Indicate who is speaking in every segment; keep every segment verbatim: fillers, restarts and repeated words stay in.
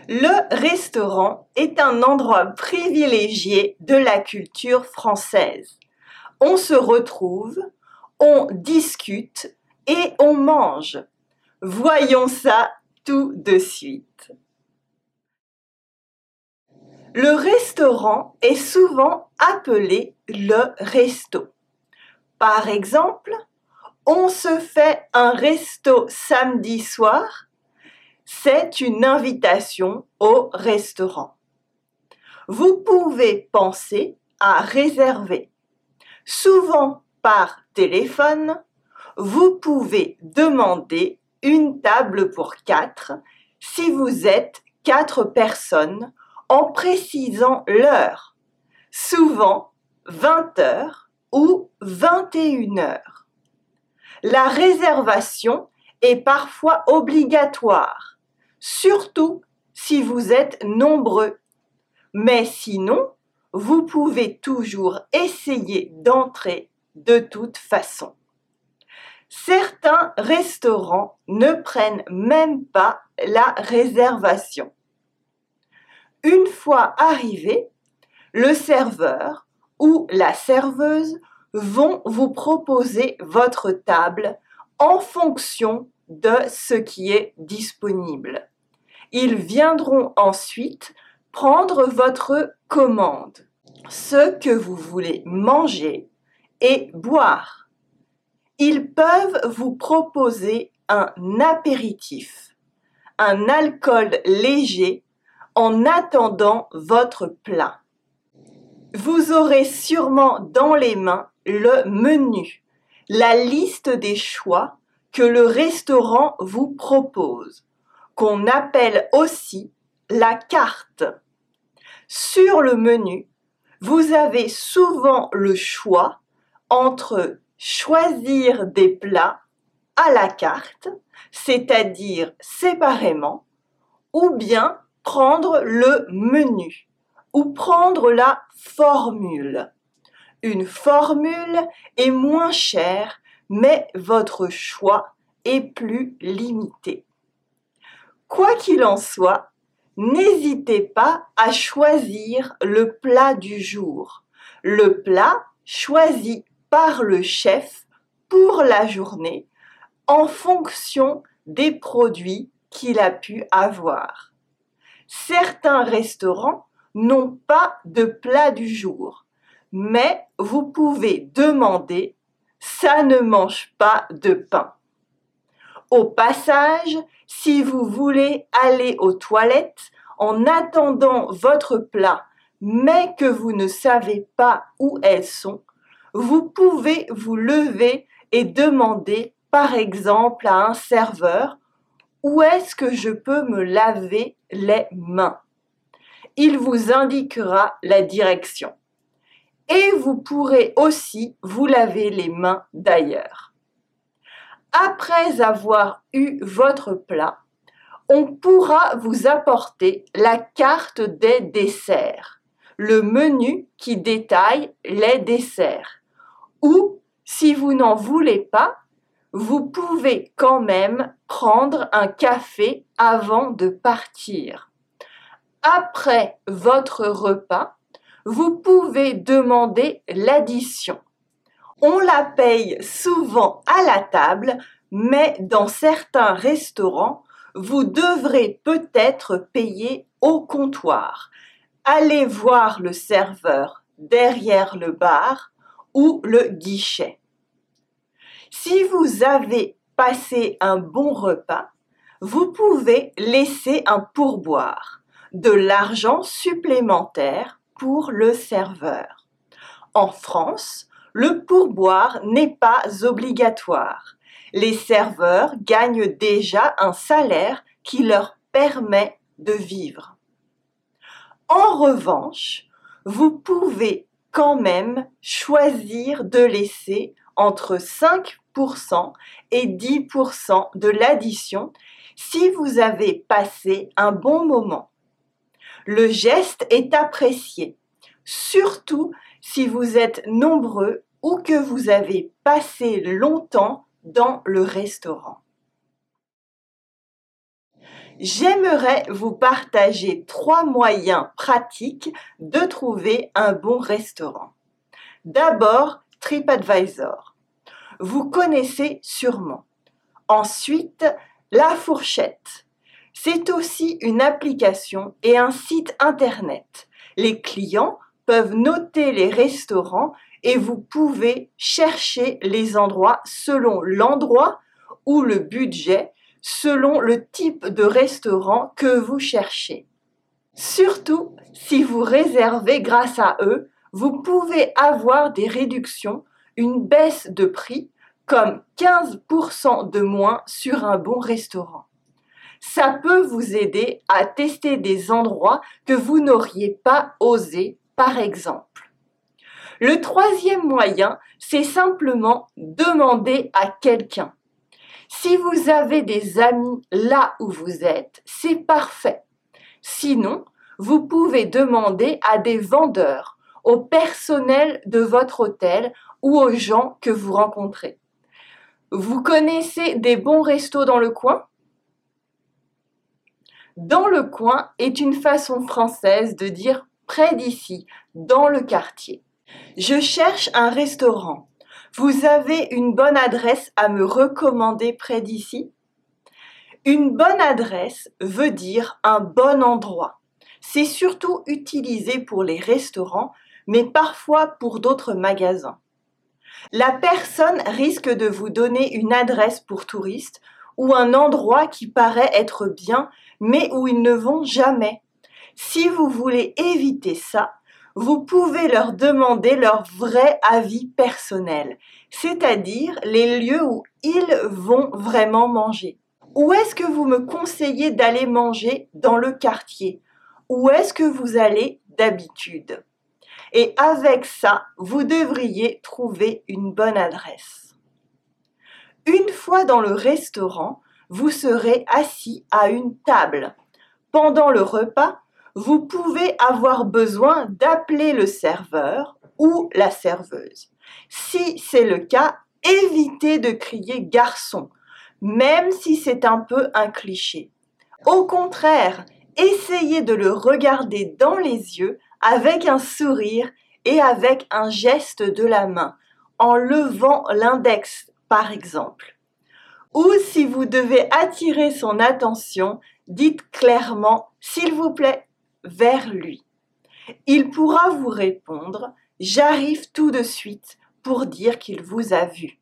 Speaker 1: Le restaurant est un endroit privilégié de la culture française. On se retrouve, on discute et on mange. Voyons ça tout de suite. Le restaurant est souvent appelé le resto. Par exemple, on se fait un resto samedi soir. C'est une invitation au restaurant. Vous pouvez penser à réserver. Souvent par téléphone, vous pouvez demander une table pour quatre si vous êtes quatre personnes en précisant l'heure, souvent vingt heures ou vingt et une heures. La réservation est parfois obligatoire, surtout si vous êtes nombreux. Mais sinon, vous pouvez toujours essayer d'entrer de toute façon. Certains restaurants ne prennent même pas la réservation. Une fois arrivé, le serveur ou la serveuse vont vous proposer votre table en fonction de ce qui est disponible. Ils viendront ensuite prendre votre commande, ce que vous voulez manger et boire. Ils peuvent vous proposer un apéritif, un alcool léger en attendant votre plat. Vous aurez sûrement dans les mains le menu, la liste des choix que le restaurant vous propose, qu'on appelle aussi la carte. Sur le menu, vous avez souvent le choix entre choisir des plats à la carte, c'est-à-dire séparément, ou bien prendre le menu, ou prendre la formule. Une formule est moins chère, mais votre choix est plus limité. Quoi qu'il en soit, n'hésitez pas à choisir le plat du jour, le plat choisi par le chef pour la journée en fonction des produits qu'il a pu avoir. Certains restaurants n'ont pas de plat du jour, mais vous pouvez demander « ça ne mange pas de pain ». Au passage, si vous voulez aller aux toilettes en attendant votre plat, mais que vous ne savez pas où elles sont, vous pouvez vous lever et demander par exemple à un serveur « Où est-ce que je peux me laver les mains ?» Il vous indiquera la direction. Et vous pourrez aussi vous laver les mains d'ailleurs. Après avoir eu votre plat, on pourra vous apporter la carte des desserts, le menu qui détaille les desserts. Ou, si vous n'en voulez pas, vous pouvez quand même prendre un café avant de partir. Après votre repas, vous pouvez demander l'addition. On la paye souvent à la table, mais dans certains restaurants, vous devrez peut-être payer au comptoir. Allez voir le serveur derrière le bar ou le guichet. Si vous avez passé un bon repas, vous pouvez laisser un pourboire, de l'argent supplémentaire pour le serveur. En France, le pourboire n'est pas obligatoire. Les serveurs gagnent déjà un salaire qui leur permet de vivre. En revanche, vous pouvez quand même choisir de laisser entre cinq pour cent et dix pour cent de l'addition si vous avez passé un bon moment. Le geste est apprécié, surtout si vous êtes nombreux ou que vous avez passé longtemps dans le restaurant. J'aimerais vous partager trois moyens pratiques de trouver un bon restaurant. D'abord, TripAdvisor. Vous connaissez sûrement. Ensuite, La Fourchette. C'est aussi une application et un site internet. Les clients peuvent noter les restaurants et vous pouvez chercher les endroits selon l'endroit ou le budget, selon le type de restaurant que vous cherchez. Surtout, si vous réservez grâce à eux, vous pouvez avoir des réductions, une baisse de prix, comme quinze pour cent de moins sur un bon restaurant. Ça peut vous aider à tester des endroits que vous n'auriez pas osé, par exemple. Le troisième moyen, c'est simplement demander à quelqu'un. Si vous avez des amis là où vous êtes, c'est parfait. Sinon, vous pouvez demander à des vendeurs, au personnel de votre hôtel ou aux gens que vous rencontrez. Vous connaissez des bons restos dans le coin ? Dans le coin est une façon française de dire près d'ici, dans le quartier. Je cherche un restaurant. Vous avez une bonne adresse à me recommander près d'ici ? Une bonne adresse veut dire un bon endroit. C'est surtout utilisé pour les restaurants, mais parfois pour d'autres magasins. La personne risque de vous donner une adresse pour touristes ou un endroit qui paraît être bien, mais où ils ne vont jamais. Si vous voulez éviter ça, vous pouvez leur demander leur vrai avis personnel, c'est-à-dire les lieux où ils vont vraiment manger. Où est-ce que vous me conseillez d'aller manger dans le quartier ? Où est-ce que vous allez d'habitude ? Et avec ça, vous devriez trouver une bonne adresse. Une fois dans le restaurant, vous serez assis à une table. Pendant le repas, vous pouvez avoir besoin d'appeler le serveur ou la serveuse. Si c'est le cas, évitez de crier « garçon », même si c'est un peu un cliché. Au contraire, essayez de le regarder dans les yeux avec un sourire et avec un geste de la main, en levant l'index par exemple. Ou si vous devez attirer son attention, dites clairement « s'il vous plaît » vers lui. Il pourra vous répondre « j'arrive tout de suite » pour dire qu'il vous a vu.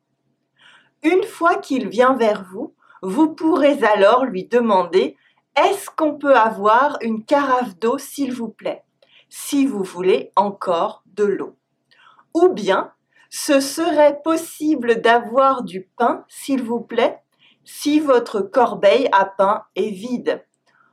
Speaker 1: Une fois qu'il vient vers vous, vous pourrez alors lui demander « est-ce qu'on peut avoir une carafe d'eau s'il vous plaît ?» si vous voulez encore de l'eau. Ou bien, ce serait possible d'avoir du pain s'il vous plaît si votre corbeille à pain est vide.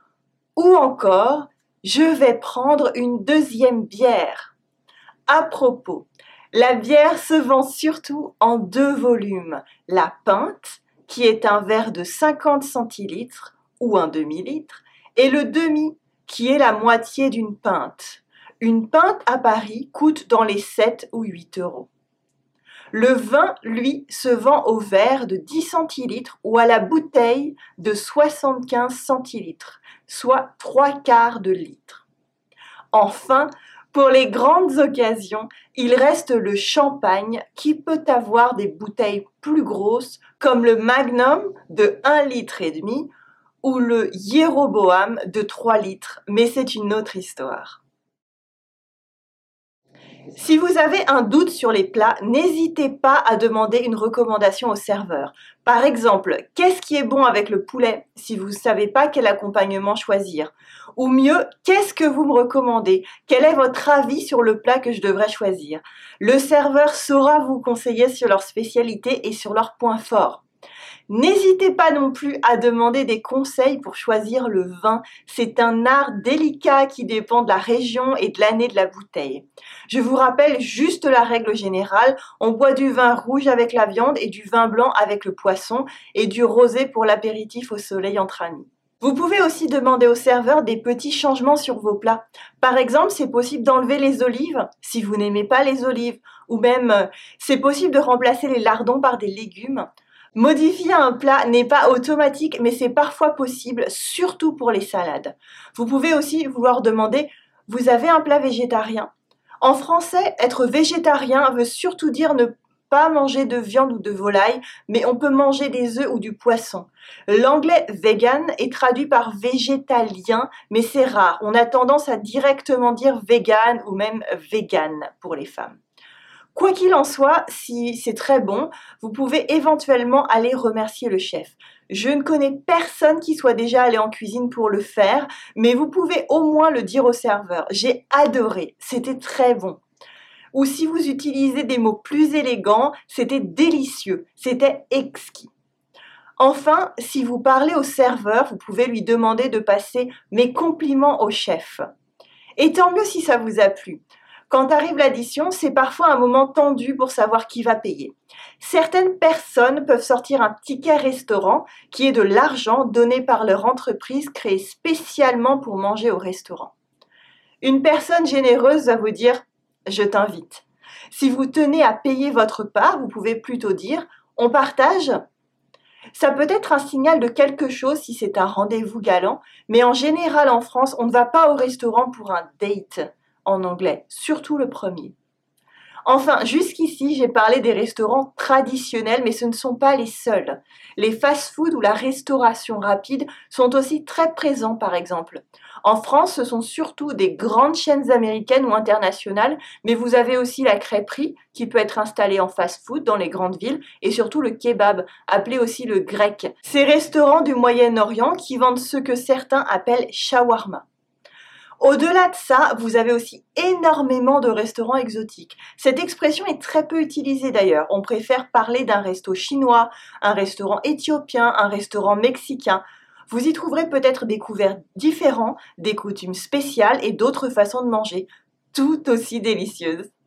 Speaker 1: Ou encore, je vais prendre une deuxième bière. À propos, la bière se vend surtout en deux volumes. La pinte, qui est un verre de cinquante centilitres ou un demi-litre, et le demi, qui est la moitié d'une pinte. Une pinte à Paris coûte dans les sept ou huit euros. Le vin, lui, se vend au verre de dix centilitres ou à la bouteille de soixante-quinze centilitres, soit trois quarts de litre. Enfin, pour les grandes occasions, il reste le champagne qui peut avoir des bouteilles plus grosses comme le Magnum de un litre et demi ou le Jéroboam de trois litres, mais c'est une autre histoire. Si vous avez un doute sur les plats, n'hésitez pas à demander une recommandation au serveur. Par exemple, qu'est-ce qui est bon avec le poulet si vous ne savez pas quel accompagnement choisir? Ou mieux, qu'est-ce que vous me recommandez? Quel est votre avis sur le plat que je devrais choisir? Le serveur saura vous conseiller sur leur spécialité et sur leurs points forts. N'hésitez pas non plus à demander des conseils pour choisir le vin. C'est un art délicat qui dépend de la région et de l'année de la bouteille. Je vous rappelle juste la règle générale. On boit du vin rouge avec la viande et du vin blanc avec le poisson et du rosé pour l'apéritif au soleil entre amis. Vous pouvez aussi demander au serveur des petits changements sur vos plats. Par exemple, c'est possible d'enlever les olives si vous n'aimez pas les olives, ou même c'est possible de remplacer les lardons par des légumes. Modifier un plat n'est pas automatique, mais c'est parfois possible, surtout pour les salades. Vous pouvez aussi vouloir demander: vous avez un plat végétarien? En français, être végétarien veut surtout dire ne pas manger de viande ou de volaille, mais on peut manger des œufs ou du poisson. L'anglais vegan est traduit par végétalien, mais c'est rare. On a tendance à directement dire vegan ou même vegan pour les femmes. Quoi qu'il en soit, si c'est très bon, vous pouvez éventuellement aller remercier le chef. Je ne connais personne qui soit déjà allé en cuisine pour le faire, mais vous pouvez au moins le dire au serveur. J'ai adoré, c'était très bon. Ou si vous utilisez des mots plus élégants, c'était délicieux, c'était exquis. Enfin, si vous parlez au serveur, vous pouvez lui demander de passer mes compliments au chef. Et tant mieux si ça vous a plu. Quand arrive l'addition, c'est parfois un moment tendu pour savoir qui va payer. Certaines personnes peuvent sortir un ticket restaurant qui est de l'argent donné par leur entreprise créée spécialement pour manger au restaurant. Une personne généreuse va vous dire « je t'invite ». Si vous tenez à payer votre part, vous pouvez plutôt dire « on partage ». Ça peut être un signal de quelque chose si c'est un rendez-vous galant, mais en général en France, on ne va pas au restaurant pour un date en anglais, surtout le premier. Enfin, jusqu'ici, j'ai parlé des restaurants traditionnels, mais ce ne sont pas les seuls. Les fast-food ou la restauration rapide sont aussi très présents, par exemple. En France, ce sont surtout des grandes chaînes américaines ou internationales, mais vous avez aussi la crêperie, qui peut être installée en fast-food dans les grandes villes, et surtout le kebab, appelé aussi le grec. Ces restaurants du Moyen-Orient qui vendent ce que certains appellent shawarma. Au-delà de ça, vous avez aussi énormément de restaurants exotiques. Cette expression est très peu utilisée d'ailleurs. On préfère parler d'un resto chinois, un restaurant éthiopien, un restaurant mexicain. Vous y trouverez peut-être des couverts différents, des coutumes spéciales et d'autres façons de manger, tout aussi délicieuses.